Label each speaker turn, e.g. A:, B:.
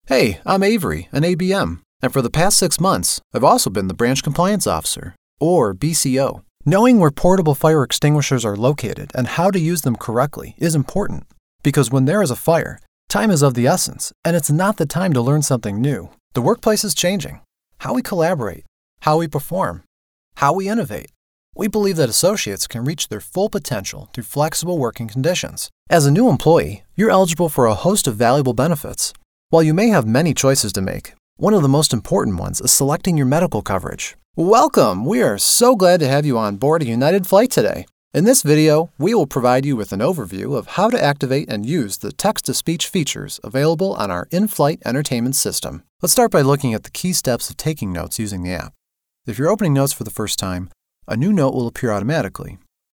A: Hey, I'm Avery, an ABM, and for the past 6 months, I've also been the Branch Compliance Officer, or BCO. Knowing where portable fire extinguishers are located and how to use them correctly is important, because when there is a fire, time is of the essence, and it's not the time to learn something new. The workplace is changing. How we collaborate, how we perform, how we innovate. We believe that associates can reach their full potential through flexible working conditions. As a new employee, you're eligible for a host of valuable benefits. While you may have many choices to make, one of the most important ones is selecting your medical coverage. Welcome! We are so glad to have you on board a United flight today. In this video, we will provide you with an overview of how to activate and use the text-to-speech features available on our in-flight entertainment system. Let's start by looking at the key steps of taking notes using the app. If you're opening notes for the first time, a new note will appear automatically,